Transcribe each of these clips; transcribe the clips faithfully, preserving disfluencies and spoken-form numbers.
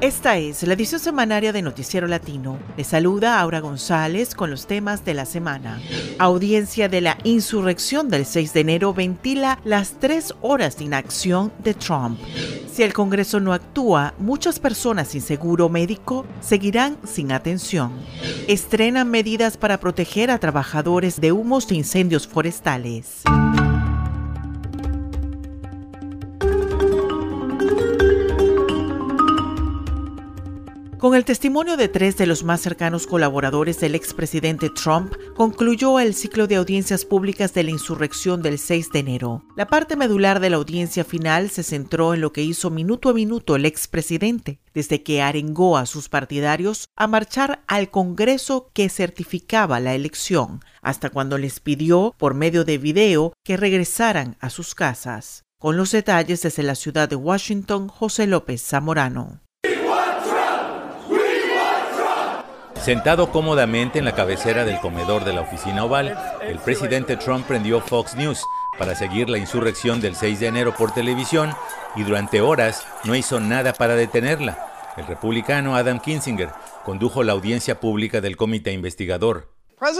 Esta es la edición semanaria de Noticiero Latino. Les saluda Aura González con los temas de la semana. Audiencia de la insurrección del seis de enero ventila las tres horas de inacción de Trump. Si el Congreso no actúa, muchas personas sin seguro médico seguirán sin atención. Estrenan medidas para proteger a trabajadores de humos de incendios forestales. Con el testimonio de tres de los más cercanos colaboradores del expresidente Trump, concluyó el ciclo de audiencias públicas de la insurrección del seis de enero. La parte medular de la audiencia final se centró en lo que hizo minuto a minuto el expresidente, desde que arengó a sus partidarios a marchar al Congreso que certificaba la elección, hasta cuando les pidió, por medio de video, que regresaran a sus casas. Con los detalles desde la ciudad de Washington, José López Zamorano. Sentado cómodamente en la cabecera del comedor de la oficina oval, el presidente Trump prendió Fox News para seguir la insurrección del seis de enero por televisión y durante horas no hizo nada para detenerla. El republicano Adam Kinzinger condujo la audiencia pública del comité investigador.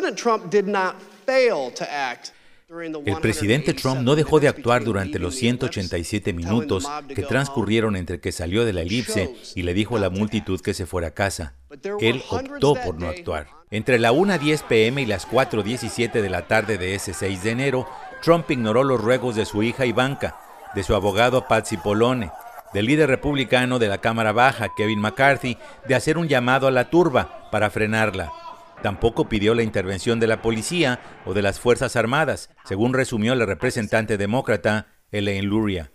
El presidente Trump no dejó de actuar durante los ciento ochenta y siete minutos que transcurrieron entre que salió de la elipse y le dijo a la multitud que se fuera a casa. Él optó por no actuar. Entre la una diez pe eme y las cuatro diecisiete de la tarde de ese seis de enero, Trump ignoró los ruegos de su hija Ivanka, de su abogado Pat Cipollone, del líder republicano de la Cámara Baja, Kevin McCarthy, de hacer un llamado a la turba para frenarla. Tampoco pidió la intervención de la policía o de las Fuerzas Armadas, según resumió la representante demócrata Elaine Luria.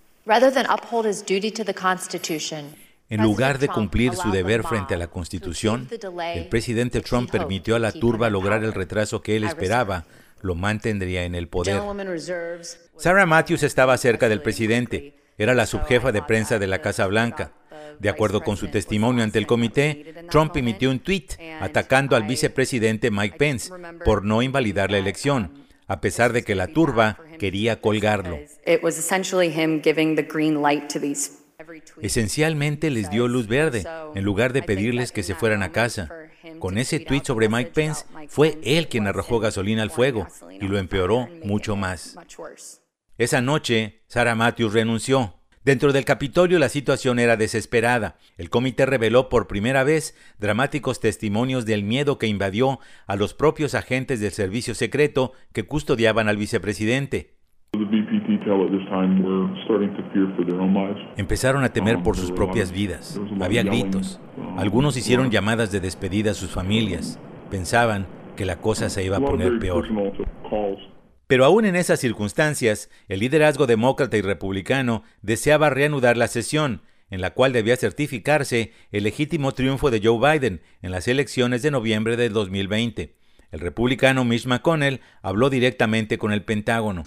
En lugar de cumplir su deber frente a la Constitución, el presidente Trump permitió a la turba lograr el retraso que él esperaba lo mantendría en el poder. Sarah Matthews estaba cerca del presidente. Era la subjefa de prensa de la Casa Blanca. De acuerdo con su testimonio ante el comité, Trump emitió un tuit atacando al vicepresidente Mike Pence por no invalidar la elección, a pesar de que la turba quería colgarlo. Esencialmente les dio luz verde, en lugar de pedirles que se fueran a casa. Con ese tuit sobre Mike Pence, fue él quien arrojó gasolina al fuego y lo empeoró mucho más. Esa noche, Sarah Matthews renunció. Dentro del Capitolio la situación era desesperada. El comité reveló por primera vez dramáticos testimonios del miedo que invadió a los propios agentes del servicio secreto que custodiaban al vicepresidente. Empezaron a temer por sus propias vidas. Había gritos. Algunos hicieron llamadas de despedida a sus familias. Pensaban que la cosa se iba a poner peor. Pero aún en esas circunstancias, el liderazgo demócrata y republicano deseaba reanudar la sesión, en la cual debía certificarse el legítimo triunfo de Joe Biden en las elecciones de noviembre del dos mil veinte. El republicano Mitch McConnell habló directamente con el Pentágono.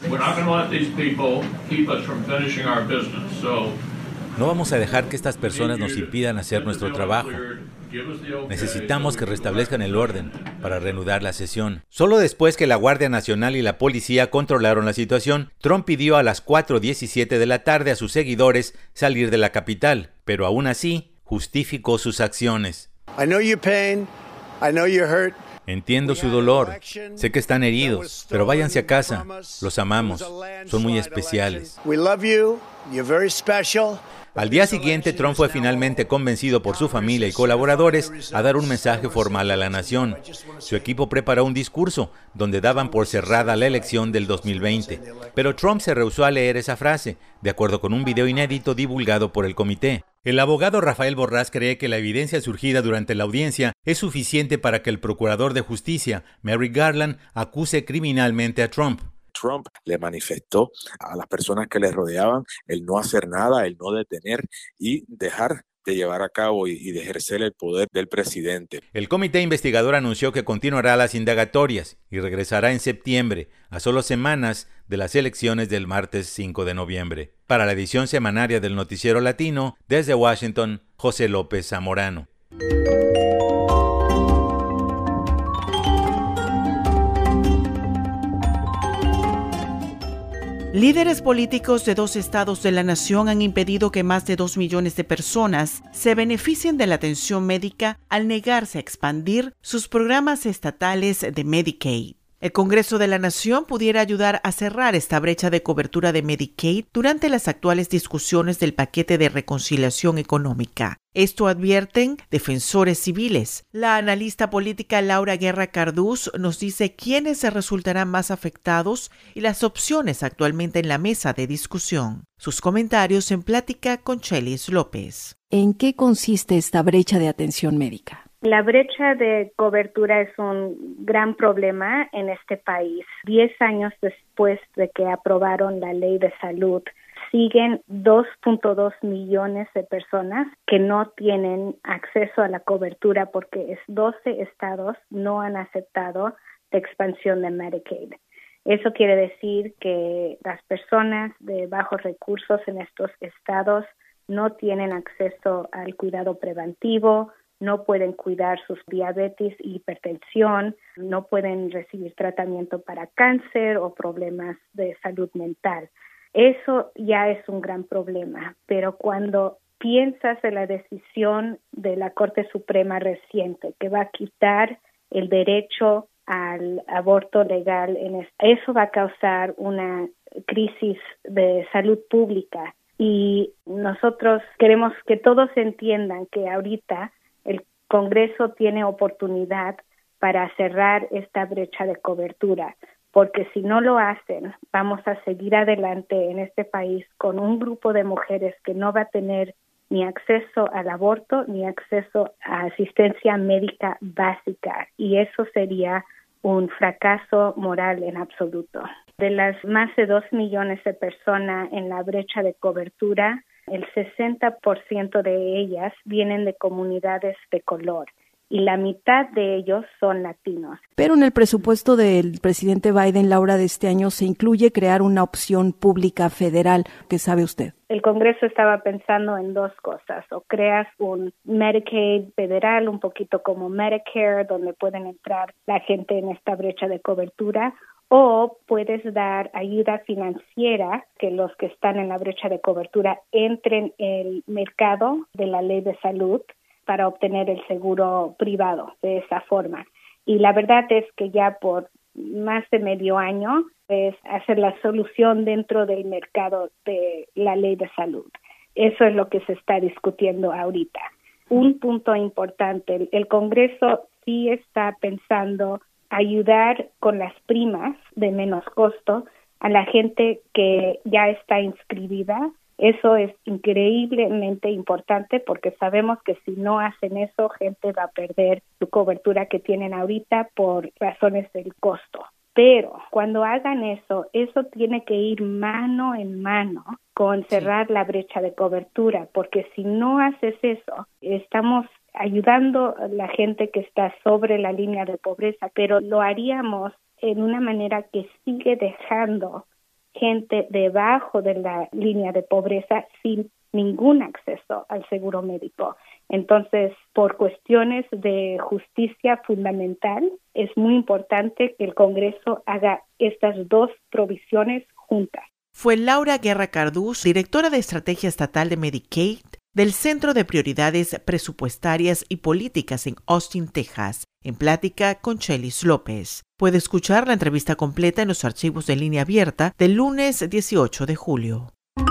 No vamos a dejar que estas personas nos impidan hacer nuestro trabajo. Necesitamos que restablezcan el orden para reanudar la sesión. Solo después que la Guardia Nacional y la policía controlaron la situación, Trump pidió a las cuatro diecisiete de la tarde a sus seguidores salir de la capital, pero aún así justificó sus acciones. Entiendo su dolor, sé que están heridos, pero váyanse a casa, los amamos, son muy especiales. Al día siguiente, Trump fue finalmente convencido por su familia y colaboradores a dar un mensaje formal a la nación. Su equipo preparó un discurso donde daban por cerrada la elección del dos mil veinte. Pero Trump se rehusó a leer esa frase, de acuerdo con un video inédito divulgado por el comité. El abogado Rafael Borrás cree que la evidencia surgida durante la audiencia es suficiente para que el procurador de justicia, Merrick Garland, acuse criminalmente a Trump. Trump le manifestó a las personas que le rodeaban el no hacer nada, el no detener y dejar de llevar a cabo y, y de ejercer el poder del presidente. El comité investigador anunció que continuará las indagatorias y regresará en septiembre, a solo semanas de las elecciones del martes cinco de noviembre. Para la edición semanaria del Noticiero Latino, desde Washington, José López Zamorano. Líderes políticos de dos estados de la nación han impedido que más de dos millones de personas se beneficien de la atención médica al negarse a expandir sus programas estatales de Medicaid. El Congreso de la Nación pudiera ayudar a cerrar esta brecha de cobertura de Medicaid durante las actuales discusiones del paquete de reconciliación económica. Esto advierten defensores civiles. La analista política Laura Guerra Cardús nos dice quiénes se resultarán más afectados y las opciones actualmente en la mesa de discusión. Sus comentarios en plática con Chelis López. ¿En qué consiste esta brecha de atención médica? La brecha de cobertura es un gran problema en este país. Diez años después de que aprobaron la ley de salud, siguen dos punto dos millones de personas que no tienen acceso a la cobertura porque doce estados no han aceptado la expansión de Medicaid. Eso quiere decir que las personas de bajos recursos en estos estados no tienen acceso al cuidado preventivo, no pueden cuidar sus diabetes y hipertensión, no pueden recibir tratamiento para cáncer o problemas de salud mental. Eso ya es un gran problema, pero cuando piensas en la decisión de la Corte Suprema reciente que va a quitar el derecho al aborto legal, en es- eso va a causar una crisis de salud pública y nosotros queremos que todos entiendan que ahorita el Congreso tiene oportunidad para cerrar esta brecha de cobertura, porque si no lo hacen, vamos a seguir adelante en este país con un grupo de mujeres que no va a tener ni acceso al aborto ni acceso a asistencia médica básica, y eso sería un fracaso moral en absoluto. De las más de dos millones de personas en la brecha de cobertura, el sesenta por ciento de ellas vienen de comunidades de color y la mitad de ellos son latinos. Pero en el presupuesto del presidente Biden, Laura, de este año se incluye crear una opción pública federal. ¿Qué sabe usted? El Congreso estaba pensando en dos cosas, o creas un Medicaid federal, un poquito como Medicare, donde pueden entrar la gente en esta brecha de cobertura, o puedes dar ayuda financiera que los que están en la brecha de cobertura entren en el mercado de la ley de salud para obtener el seguro privado de esa forma. Y la verdad es que ya por más de medio año es hacer la solución dentro del mercado de la ley de salud. Eso es lo que se está discutiendo ahorita. Un punto importante, el, el Congreso sí está pensando ayudar con las primas de menos costo a la gente que ya está inscribida. Eso es increíblemente importante porque sabemos que si no hacen eso, gente va a perder su cobertura que tienen ahorita por razones del costo. Pero cuando hagan eso, eso tiene que ir mano en mano con cerrar sí. la brecha de cobertura, porque si no haces eso, estamos ayudando a la gente que está sobre la línea de pobreza, pero lo haríamos en una manera que sigue dejando gente debajo de la línea de pobreza sin ningún acceso al seguro médico. Entonces, por cuestiones de justicia fundamental, es muy importante que el Congreso haga estas dos provisiones juntas. Fue Laura Guerra Cardús, directora de Estrategia Estatal de Medicaid, del Centro de Prioridades Presupuestarias y Políticas en Austin, Texas, en plática con Chelis López. Puede escuchar la entrevista completa en los archivos de línea abierta del lunes dieciocho de julio.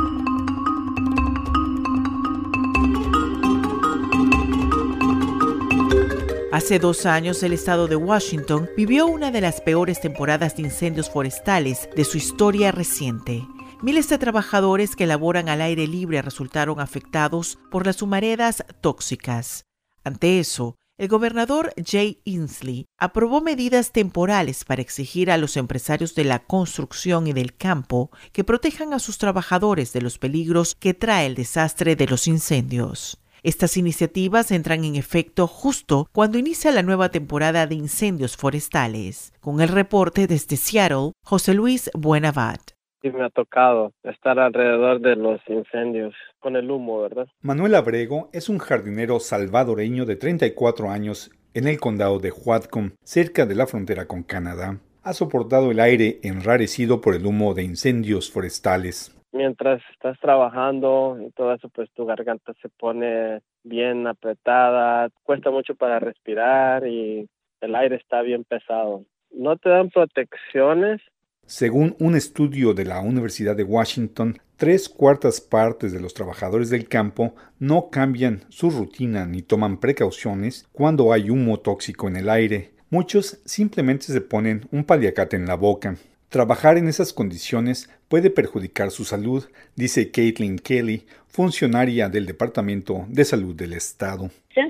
Hace dos años, el estado de Washington vivió una de las peores temporadas de incendios forestales de su historia reciente. Miles de trabajadores que laboran al aire libre resultaron afectados por las humaredas tóxicas. Ante eso, el gobernador Jay Inslee aprobó medidas temporales para exigir a los empresarios de la construcción y del campo que protejan a sus trabajadores de los peligros que trae el desastre de los incendios. Estas iniciativas entran en efecto justo cuando inicia la nueva temporada de incendios forestales. Con el reporte desde Seattle, José Luis Buenavat. Sí, me ha tocado estar alrededor de los incendios con el humo, ¿verdad? Manuel Abrego es un jardinero salvadoreño de treinta y cuatro años en el condado de Whatcom, cerca de la frontera con Canadá. ha soportado el aire enrarecido por el humo de incendios forestales. Mientras estás trabajando y todo eso, pues tu garganta se pone bien apretada, cuesta mucho para respirar y el aire está bien pesado. No te dan protecciones. Según un estudio de la Universidad de Washington, tres cuartas partes de los trabajadores del campo no cambian su rutina ni toman precauciones cuando hay humo tóxico en el aire. Muchos simplemente se ponen un paliacate en la boca. Trabajar en esas condiciones puede perjudicar su salud, dice Caitlin Kelly, funcionaria del Departamento de Salud del Estado.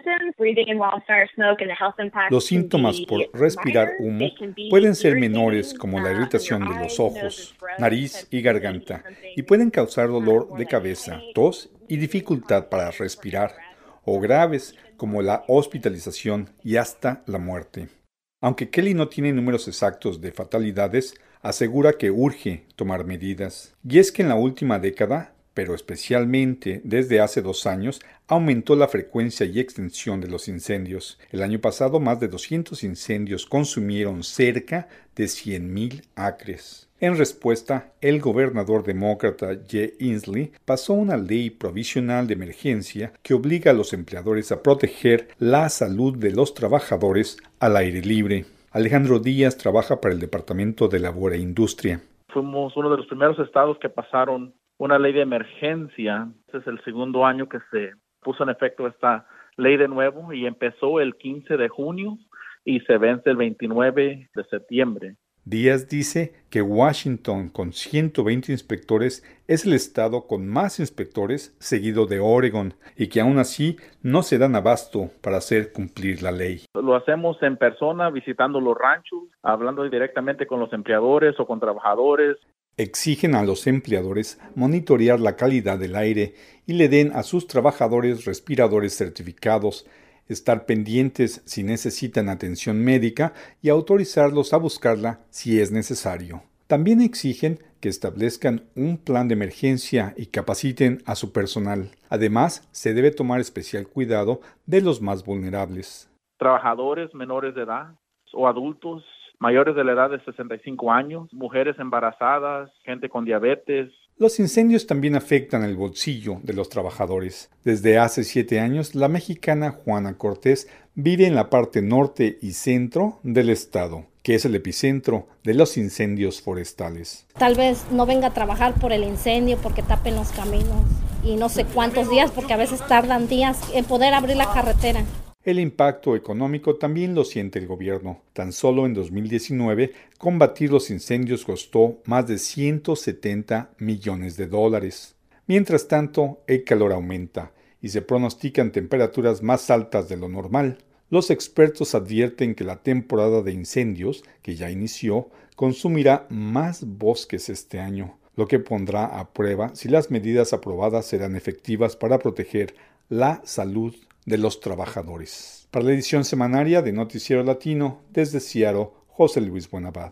Los síntomas por respirar humo pueden ser menores, como la irritación de los ojos, nariz y garganta, y pueden causar dolor de cabeza, tos y dificultad para respirar, o graves, como la hospitalización y hasta la muerte. Aunque Kelly no tiene números exactos de fatalidades, asegura que urge tomar medidas. Y es que en la última década, pero especialmente desde hace dos años, aumentó la frecuencia y extensión de los incendios. El año pasado, más de doscientos incendios consumieron cerca de cien mil acres. En respuesta, el gobernador demócrata Jay Inslee pasó una ley provisional de emergencia que obliga a los empleadores a proteger la salud de los trabajadores al aire libre. Alejandro Díaz trabaja para el Departamento de Labor e Industria. Fuimos uno de los primeros estados que pasaron una ley de emergencia. Este es el segundo año que se puso en efecto esta ley de nuevo y empezó el quince de junio y se vence el veintinueve de septiembre. Díaz dice que Washington, con ciento veinte inspectores, es el estado con más inspectores, seguido de Oregon, y que aún así no se dan abasto para hacer cumplir la ley. Lo hacemos en persona, visitando los ranchos, hablando directamente con los empleadores o con trabajadores. Exigen a los empleadores monitorear la calidad del aire y le den a sus trabajadores respiradores certificados, estar pendientes si necesitan atención médica y autorizarlos a buscarla si es necesario. También exigen que establezcan un plan de emergencia y capaciten a su personal. Además, se debe tomar especial cuidado de los más vulnerables. Trabajadores menores de edad o adultos mayores de la edad de sesenta y cinco años, mujeres embarazadas, gente con diabetes. Los incendios también afectan el bolsillo de los trabajadores. Desde hace siete años, la mexicana Juana Cortés vive en la parte norte y centro del estado, que es el epicentro de los incendios forestales. Tal vez no venga a trabajar por el incendio porque tapen los caminos y no sé cuántos días, porque a veces tardan días en poder abrir la carretera. El impacto económico también lo siente el gobierno. Tan solo en dos mil diecinueve, combatir los incendios costó más de ciento setenta millones de dólares. Mientras tanto, el calor aumenta y se pronostican temperaturas más altas de lo normal. Los expertos advierten que la temporada de incendios, que ya inició, consumirá más bosques este año, lo que pondrá a prueba si las medidas aprobadas serán efectivas para proteger la salud de los trabajadores. Para la edición semanaria de Noticiero Latino, desde Seattle, José Luis Buenabad.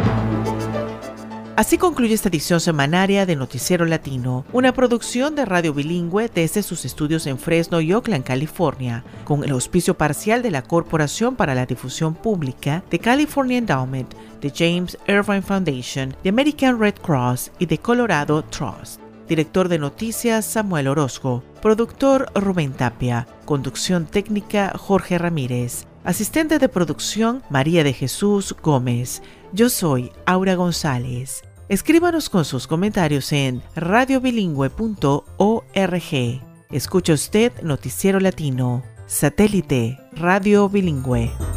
Así concluye esta edición semanaria de Noticiero Latino, una producción de Radio Bilingüe desde sus estudios en Fresno y Oakland, California, con el auspicio parcial de la Corporación para la Difusión Pública, de California Endowment, de James Irvine Foundation, de American Red Cross y de Colorado Trust. Director de Noticias Samuel Orozco, productor Rubén Tapia, conducción técnica Jorge Ramírez, asistente de producción María de Jesús Gómez. Yo soy Aura González. Escríbanos con sus comentarios en radio bilingüe punto org. Escucha usted Noticiero Latino, satélite Radio Bilingüe.